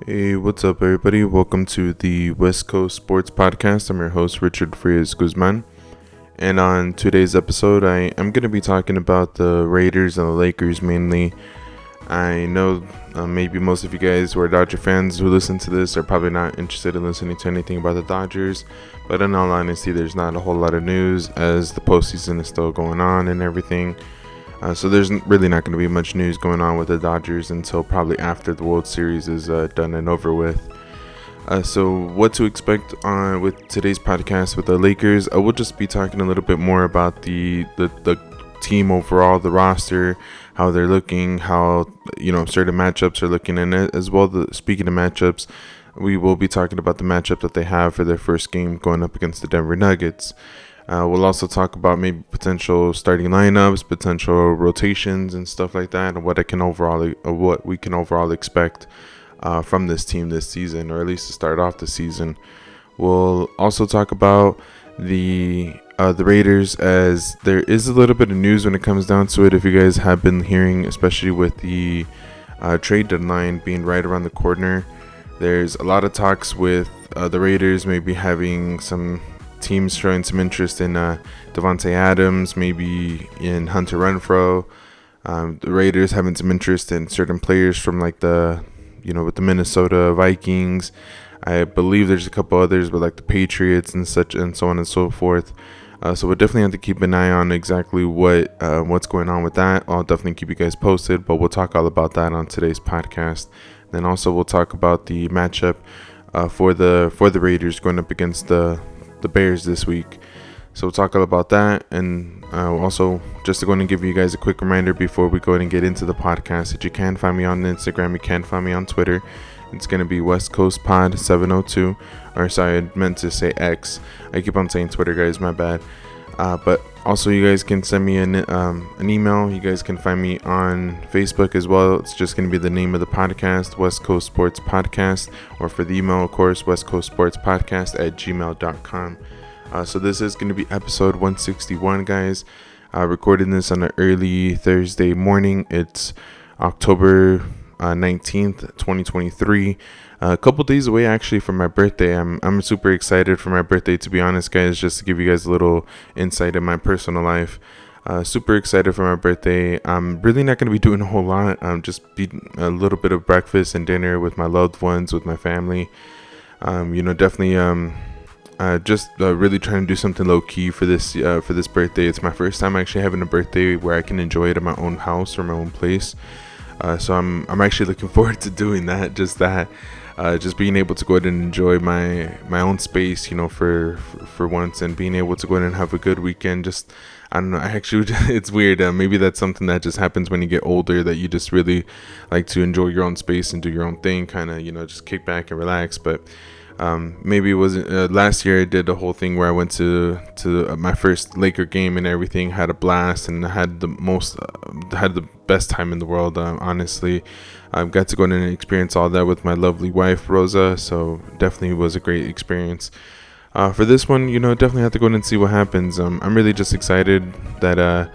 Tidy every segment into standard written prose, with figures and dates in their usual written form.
Hey, what's up, everybody? Welcome to the West Coast Sports Podcast. I'm your host, Richard Frias Guzman. And on today's episode, I am going to be talking about the Raiders and the Lakers mainly. I know maybe most of you guys who are Dodger fans who listen to this are probably not interested in listening to anything about the Dodgers. But in all honesty, there's not a whole lot of news as the postseason is still going on and everything. So there's really not going to be much news going on with the Dodgers until probably after the World Series is done and over with. So what to expect with today's podcast with the Lakers? I will just be talking a little bit more about the team overall, the roster, how they're looking, how certain matchups are looking, and as well. Speaking of matchups, we will be talking about the matchup that they have for their first game going up against the Denver Nuggets. We'll also talk about maybe potential starting lineups, potential rotations, and stuff like that, and what we can overall expect from this team this season, or at least to start off the season. We'll also talk about the Raiders, as there is a little bit of news when it comes down to it. If you guys have been hearing, especially with the trade deadline being right around the corner, there's a lot of talks with the Raiders maybe having some teams showing some interest in Devontae Adams, maybe in Hunter Renfrow. The Raiders having some interest in certain players from with the Minnesota Vikings. I believe there's a couple others, but like the Patriots and such, and so on and so forth. So we'll definitely have to keep an eye on exactly what's going on with that. I'll definitely keep you guys posted, but we'll talk all about that on today's podcast. Then also we'll talk about the matchup for the Raiders going up against the Bears this week. So we'll talk all about that, and also just to go and give you guys a quick reminder before we go ahead and get into the podcast that you can find me on Instagram, you can find me on Twitter. It's going to be West Coast Pod 702, or sorry, I meant to say X. I keep on saying Twitter, guys, my bad. But also you guys can send me an email. You guys can find me on Facebook as well. It's just going to be the name of the podcast, West Coast Sports Podcast, or for the email, of course, West Coast Sports Podcast @gmail.com. So this is going to be episode 161, guys. Recording this on an early Thursday morning. It's October 19th, 2023. A couple days away actually from my birthday. I'm super excited for my birthday, to be honest, guys, just to give you guys a little insight in my personal life. Super excited for my birthday. I'm really not going to be doing a whole lot. Just be a little bit of breakfast and dinner with my loved ones, with my family. Definitely just really trying to do something low key for this birthday. It's my first time actually having a birthday where I can enjoy it at my own house or my own place. So I'm actually looking forward to doing that. Just being able to go ahead and enjoy my own space, for once, and being able to go ahead and have a good weekend. I don't know. It's weird. Maybe that's something that just happens when you get older, that you just really like to enjoy your own space and do your own thing, kind of, just kick back and relax. But maybe it wasn't last year. I did a whole thing where I went to my first Laker game and everything, had a blast, and had the best time in the world. Honestly, I got to go in and experience all that with my lovely wife Rosa, so definitely was a great experience. For this one, definitely have to go in and see what happens. I'm really just excited that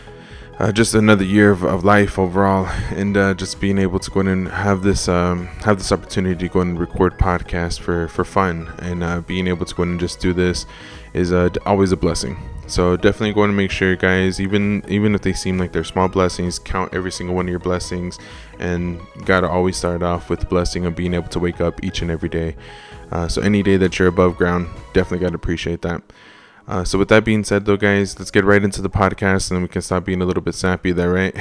just another year of life overall, and just being able to go in and have this opportunity to go and record podcasts for fun, and being able to go in and just do this is always a blessing. So definitely going to make sure, guys, even if they seem like they're small blessings, count every single one of your blessings, and gotta always start off with the blessing of being able to wake up each and every day. So any day that you're above ground, definitely gotta appreciate that. So with that being said, though, guys, let's get right into the podcast, and then we can stop being a little bit sappy there, right?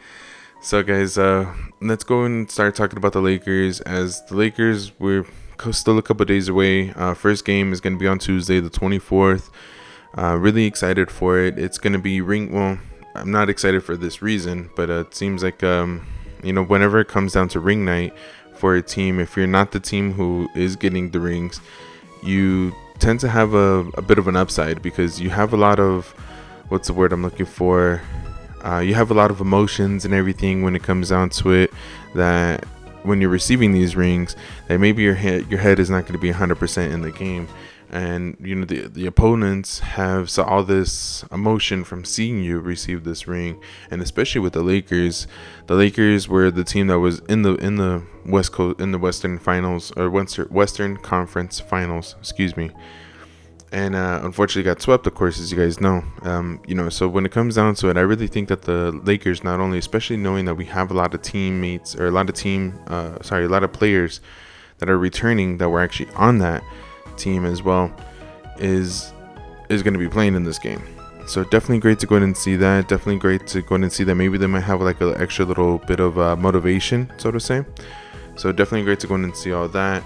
So, guys, let's go and start talking about the Lakers. As the Lakers, we're still a couple days away. First game is going to be on Tuesday, the 24th. Really excited for it. It's going to be well, I'm not excited for this reason, but it seems like, whenever it comes down to ring night for a team, if you're not the team who is getting the rings, you tend to have a bit of an upside, because you have a lot of, what's the word I'm looking for? You have a lot of emotions and everything when it comes down to it, that when you're receiving these rings, that maybe your head is not going to be 100% in the game. and the opponents have saw all this emotion from seeing you receive this ring. And especially with the Lakers were the team that was in the West Coast, in the Western Finals, or Western Conference Finals, excuse me. And unfortunately got swept, of course, as you guys know. So when it comes down to it, I really think that the Lakers, not only, especially knowing that we have a lot of teammates, or a lot of players that are returning, that were actually on that team as well, is going to be playing in this game. So definitely great to go ahead and see that. Definitely great to go ahead and see that maybe they might have like an extra little bit of motivation, so to say. So definitely great to go ahead and see all that.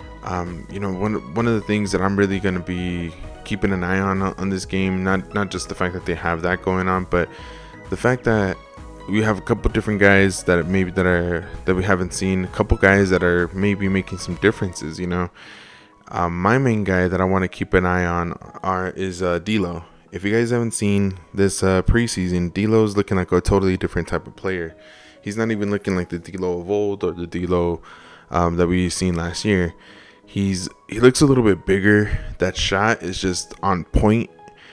One of the things that I'm really going to be keeping an eye on this game, not just the fact that they have that going on, but the fact that we have a couple different guys that we haven't seen, a couple guys that are maybe making some differences. My main guy that I want to keep an eye on is D'Lo. If you guys haven't seen this preseason, D'Lo's looking like a totally different type of player. He's not even looking like the D'Lo of old, or the D'Lo that we seen last year. He looks a little bit bigger. That shot is just on point.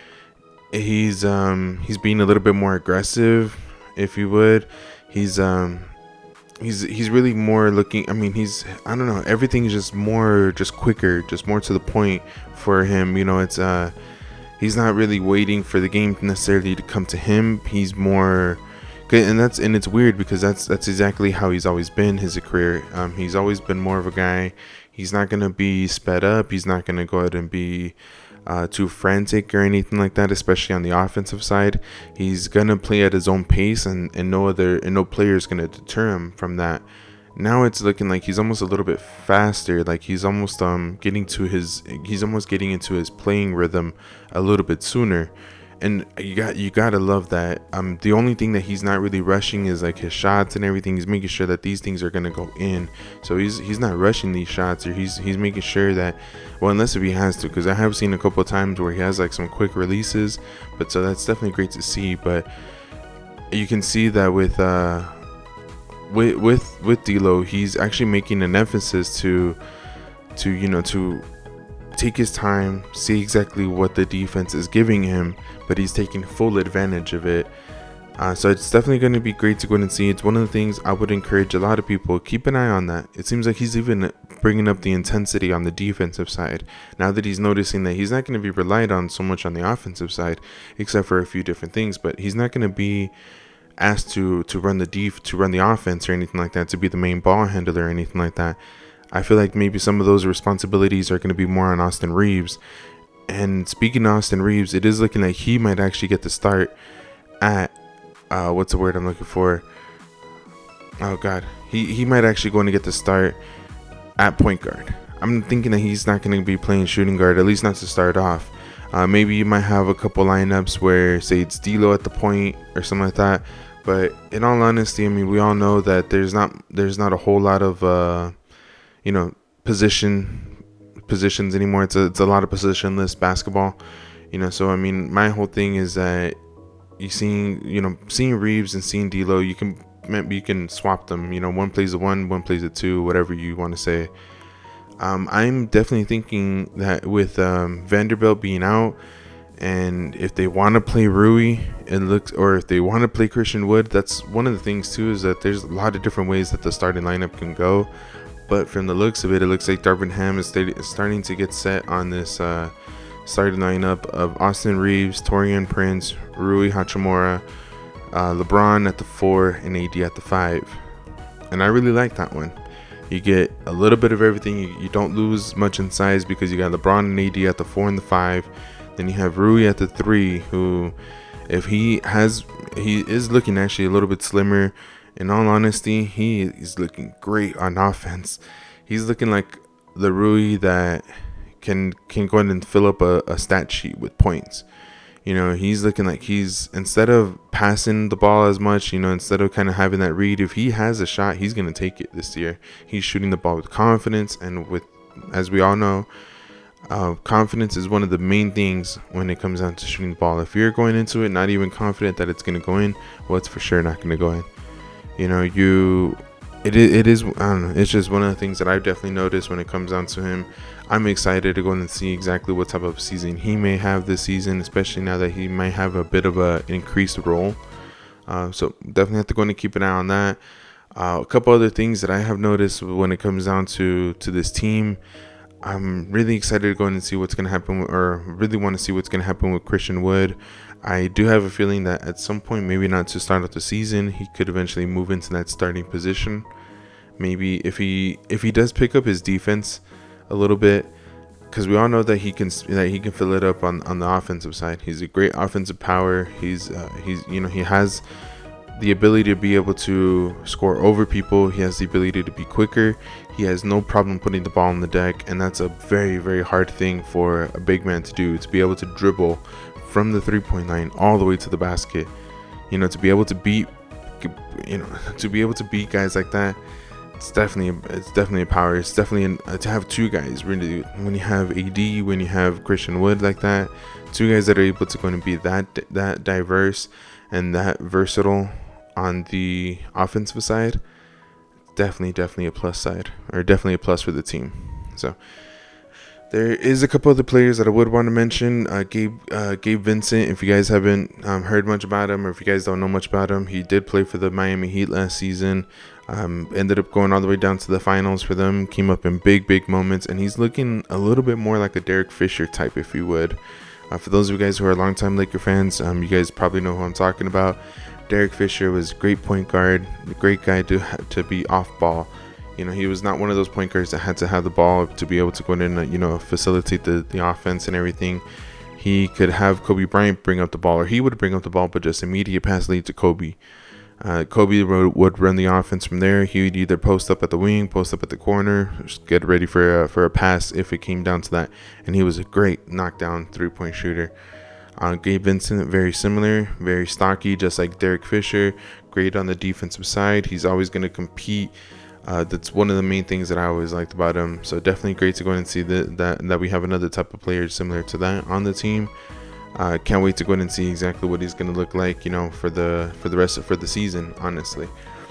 He's being a little bit more aggressive, if you would. He's really more looking. I don't know. Everything's just quicker, just more to the point for him. He's not really waiting for the game necessarily to come to him. He's more, and it's weird because that's exactly how he's always been his career. He's always been more of a guy. He's not gonna be sped up. He's not gonna go ahead and be too frantic or anything like that, especially on the offensive side. He's gonna play at his own pace, and no player is gonna deter him from that. Now it's looking like he's almost a little bit faster, like he's almost getting into his playing rhythm a little bit sooner. And you gotta love that. The only thing that he's not really rushing is like his shots and everything. He's making sure that these things are gonna go in. So he's not rushing these shots, or he's making sure that, well, unless if he has to, because I have seen a couple of times where he has like some quick releases. But so that's definitely great to see. But you can see that with D'Lo, he's actually making an emphasis to take his time, see exactly what the defense is giving him, but he's taking full advantage of it. So it's definitely going to be great to go and see. It's one of the things I would encourage a lot of people, keep an eye on that. It seems like he's even bringing up the intensity on the defensive side, now that he's noticing that he's not going to be relied on so much on the offensive side, except for a few different things. But he's not going to be asked to run the offense or anything like that, to be the main ball handler or anything like that. I feel like maybe some of those responsibilities are going to be more on Austin Reaves. And speaking of Austin Reaves, it is looking like he might actually get the start at what's the word I'm looking for? Oh God, he might actually going to get the start at point guard. I'm thinking that he's not going to be playing shooting guard, at least not to start off. Maybe you might have a couple lineups where, say, it's D'Lo at the point or something like that. But in all honesty, we all know that there's not a whole lot of positions anymore. It's a lot of positionless basketball. So my whole thing is that seeing Reaves and seeing D'Lo, you can swap them. One plays the one plays the two, whatever you want to say. I'm definitely thinking that with Vanderbilt being out, and if they want to play Rui, or if they want to play Christian Wood, that's one of the things too, is that there's a lot of different ways that the starting lineup can go. But from the looks of it, it looks like Darvin Ham is starting to get set on this starting lineup of Austin Reaves, Taurean Prince, Rui Hachimura, LeBron at the 4, and AD at the 5. And I really like that one. You get a little bit of everything. You don't lose much in size, because you got LeBron and AD at the 4 and the 5. Then you have Rui at the 3, who, if he is looking actually a little bit slimmer. In all honesty, he is looking great on offense. He's looking like the Rui that can go in and fill up a stat sheet with points. He's looking like he's, instead of passing the ball as much, instead of kind of having that read, if he has a shot, he's going to take it this year. He's shooting the ball with confidence, and as we all know, confidence is one of the main things when it comes down to shooting the ball. If you're going into it not even confident that it's going to go in, well, it's for sure not going to go in. it is, I don't know, it's just one of the things that I've definitely noticed when it comes down to him. I'm excited to go and see exactly what type of season he may have this season, especially now that he might have a bit of a increased role. So definitely have to go and keep an eye on that. A couple other things that I have noticed when it comes down to this team. I'm really excited to go in and see what's going to happen, or really want to see what's going to happen with Christian Wood. I do have a feeling that at some point, maybe not to start off the season, he could eventually move into that starting position. Maybe if he does pick up his defense a little bit, because we all know that he can fill it up on the offensive side. He's a great offensive power. He has the ability to be able to score over people. He has the ability to be quicker. He has no problem putting the ball on the deck, and that's a very, very hard thing for a big man to do, to be able to dribble from the 3-point line all the way to the basket. To be able to beat guys like that, it's definitely a power. It's definitely to have two guys, really, when you have AD, when you have Christian Wood like that, two guys that are able to go and be that diverse and that versatile on the offensive side. Definitely a plus side, or definitely a plus for the team. So there is a couple other players that I would want to mention. Gabe Vincent, if you guys haven't heard much about him, or if you guys don't know much about him, he did play for the Miami Heat last season. Ended up going all the way down to the finals for them. Came up in big moments, and he's looking a little bit more like a Derek Fisher type, if you would. For those of you guys who are longtime Laker fans, you guys probably know who I'm talking about. Derek Fisher was a great point guard, a great guy to be off ball. He was not one of those point guards that had to have the ball to be able to go in and, facilitate the offense and everything. He could have Kobe Bryant bring up the ball, or he would bring up the ball, but just immediate pass lead to Kobe. Kobe would run the offense from there. He would either post up at the wing, post up at the corner, just get ready for a pass if it came down to that. And he was a great knockdown 3-point shooter. Gabe Vincent, very similar, very stocky, just like Derek Fisher. Great on the defensive side. He's always going to compete. That's one of the main things that I always liked about him. So definitely great to go and see that we have another type of player similar to that on the team. Can't wait to go in and see exactly what he's going to look like, for the season, honestly.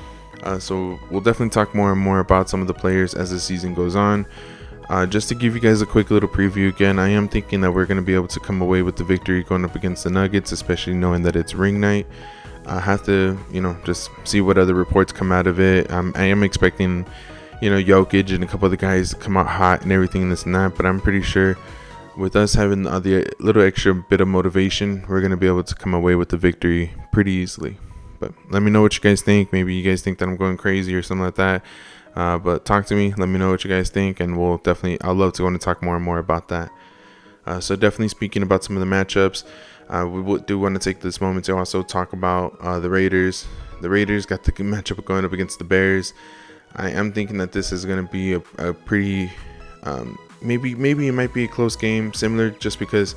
So we'll definitely talk more and more about some of the players as the season goes on. Just to give you guys a quick little preview again, I am thinking that we're going to be able to come away with the victory going up against the Nuggets, especially knowing that it's ring night. I have to, just see what other reports come out of it. I am expecting, Jokic and a couple of the guys to come out hot and everything and this and that, but I'm pretty sure with us having the little extra bit of motivation, we're going to be able to come away with the victory pretty easily. But let me know what you guys think. Maybe you guys think that I'm going crazy or something like that. But talk to me. Let me know what you guys think, and I'd love to go and talk more and more about that. So definitely speaking about some of the matchups, we do want to take this moment to also talk about the Raiders. The Raiders got the matchup going up against the Bears. I am thinking that this is going to be a pretty, maybe it might be a close game, simply just because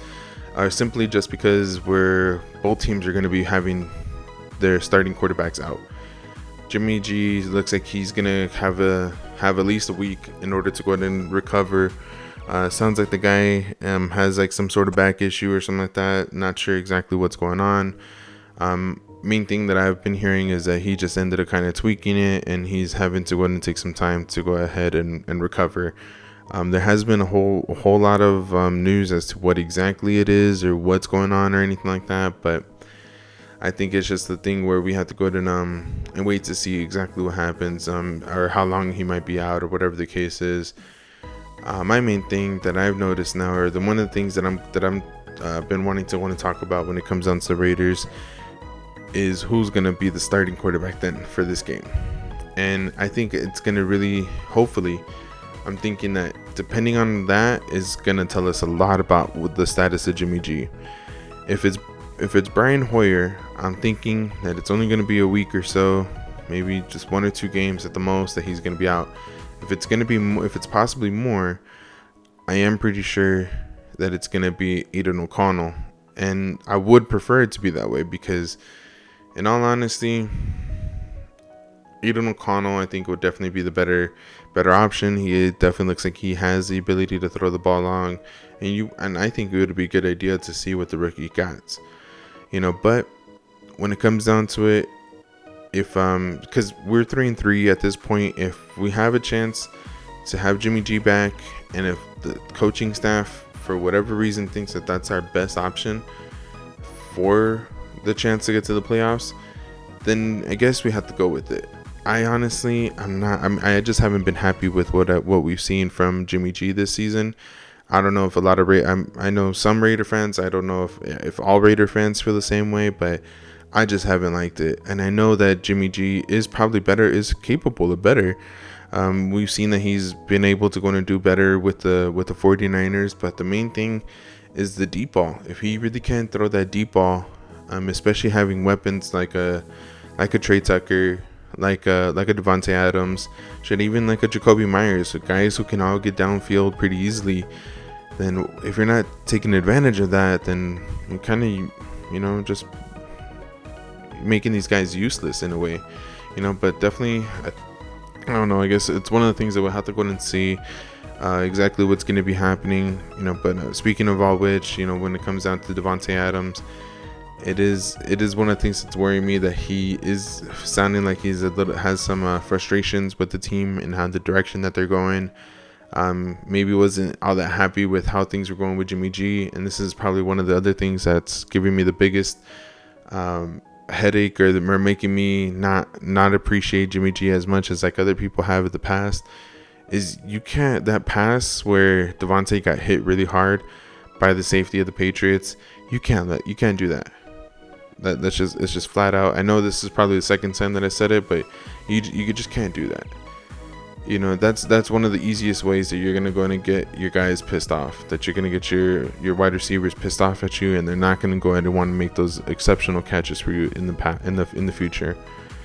both teams are going to be having their starting quarterbacks out. Jimmy G looks like he's gonna have at least a week in order to go ahead and recover. Sounds like the guy has like some sort of back issue or something like that. Not sure exactly what's going on. Main thing that I've been hearing is that he just ended up kind of tweaking it, and he's having to go ahead and take some time to go ahead and recover. There has been a whole lot of news as to what exactly it is or what's going on or anything like that, but I think it's just the thing where we have to go to and wait to see exactly what happens, or how long he might be out, or whatever the case is. My main thing that I've noticed now, or one of the things that I'm been wanting to talk about when it comes down to the Raiders, is who's gonna be the starting quarterback then for this game. And I think it's gonna really, hopefully, I'm thinking that depending on that is gonna tell us a lot about the status of Jimmy G. If it's Brian Hoyer, I'm thinking that it's only going to be a week or so, maybe just 1 or 2 games at the most that he's going to be out. If it's possibly more, I am pretty sure that it's going to be Aidan O'Connell. And I would prefer it to be that way because, in all honesty, Aidan O'Connell, I think, would definitely be the better option. He definitely looks like he has the ability to throw the ball long. And I think it would be a good idea to see what the rookie got. But when it comes down to it, if because we're 3-3 at this point, if we have a chance to have Jimmy G back, and if the coaching staff for whatever reason thinks that that's our best option for the chance to get to the playoffs, then I guess we have to go with it. I honestly, I just haven't been happy with what we've seen from Jimmy G this season. I don't know if a lot of I know some Raider fans. I don't know if all Raider fans feel the same way, but I just haven't liked it. And I know that Jimmy G is probably better, is capable of better. We've seen that he's been able to go and do better with the 49ers, but the main thing is the deep ball. If he really can't throw that deep ball, especially having weapons like a Trey Tucker, like a Devontae Adams, even like a Jacoby Myers, guys who can all get downfield pretty easily, then if you're not taking advantage of that, then you kind of, just making these guys useless in a way, but definitely, I don't know, I guess it's one of the things that we'll have to go and see exactly what's going to be happening, but speaking of all which, when it comes down to Devontae Adams, it is one of the things that's worrying me, that he is sounding like he's has some frustrations with the team and how the direction that they're going. Maybe wasn't all that happy with how things were going with Jimmy G, and this is probably one of the other things that's giving me the biggest headache, or making me not appreciate Jimmy G as much as like other people have in the past. Is that pass where Devontae got hit really hard by the safety of the Patriots, you can't do that. It's just flat out. I know this is probably the second time that I said it, but you just can't do that. That's one of the easiest ways that you're gonna go in and get your guys pissed off. That you're gonna get your wide receivers pissed off at you, and they're not gonna go ahead and want to make those exceptional catches for you in the future.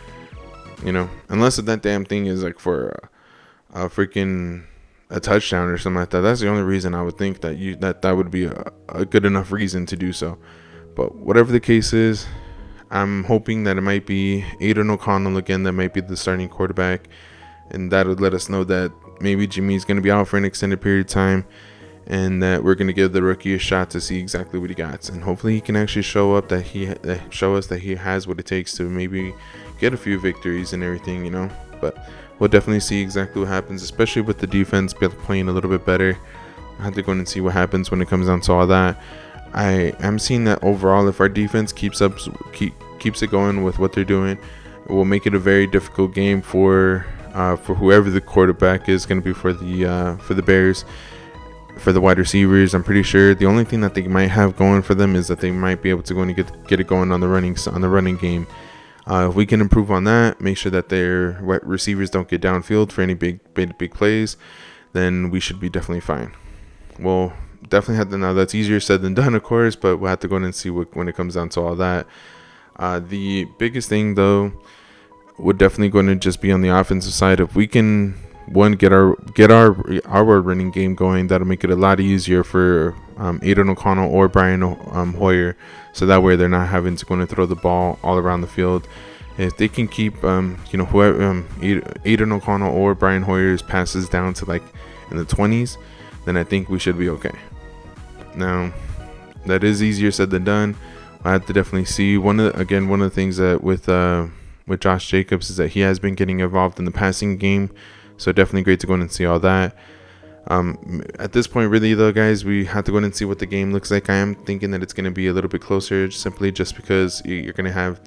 Unless that damn thing is like for a freaking a touchdown or something like that. That's the only reason I would think that would be a good enough reason to do so. But whatever the case is, I'm hoping that it might be Aidan O'Connell again that might be the starting quarterback, and that would let us know that maybe Jimmy's going to be out for an extended period of time, and that we're going to give the rookie a shot to see exactly what he got, and hopefully he can actually show us that he has what it takes to maybe get a few victories and everything, But we'll definitely see exactly what happens, especially with the defense playing a little bit better. I have to go in and see what happens when it comes down to all that. I am seeing that overall, if our defense keeps it going with what they're doing, it will make it a very difficult game for whoever the quarterback is going to be for the Bears, for the wide receivers. I'm pretty sure the only thing that they might have going for them is that they might be able to go and get it going on the running game. If we can improve on that, make sure that their receivers don't get downfield for any big plays, then we should be definitely fine. We'll definitely have to. Now that's easier said than done, of course, but we'll have to go in and see when it comes down to all that. The biggest thing though would definitely going to just be on the offensive side. If we can get our running game going, that'll make it a lot easier for Aidan O'Connell or Brian Hoyer, so that way they're not having to go and throw the ball all around the field. If they can keep whoever Aidan O'Connell or Brian Hoyer's passes down to like in the 20s, then I think we should be okay. Now, that is easier said than done. I have to definitely see one of the things that with Josh Jacobs is that he has been getting involved in the passing game, so definitely great to go in and see all that. At this point, really though, guys, we have to go in and see what the game looks like. I am thinking that it's going to be a little bit closer, simply just because you're going to have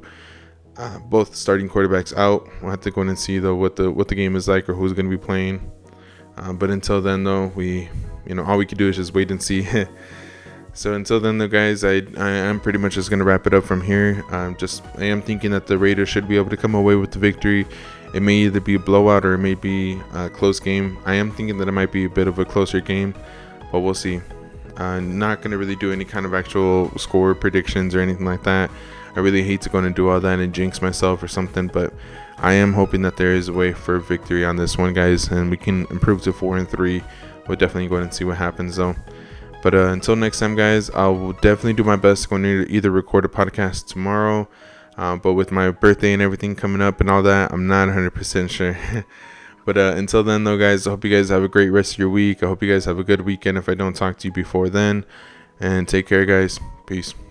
both starting quarterbacks out. We'll have to go in and see though what the game is like, or who's going to be playing. But until then, though, all we can do is just wait and see. So until then, though, guys, I am pretty much just gonna wrap it up from here. I am thinking that the Raiders should be able to come away with the victory. It may either be a blowout or it may be a close game. I am thinking that it might be a bit of a closer game, but we'll see. Not gonna really do any kind of actual score predictions or anything like that. I really hate to go and do all that and jinx myself or something, but I am hoping that there is a way for victory on this one, guys, and we can improve to 4-3. We'll definitely go ahead and see what happens, though. But until next time, guys, I will definitely do my best to go and either record a podcast tomorrow, but with my birthday and everything coming up and all that, I'm not 100% sure. But until then, though, guys, I hope you guys have a great rest of your week. I hope you guys have a good weekend if I don't talk to you before then. And take care, guys. Peace.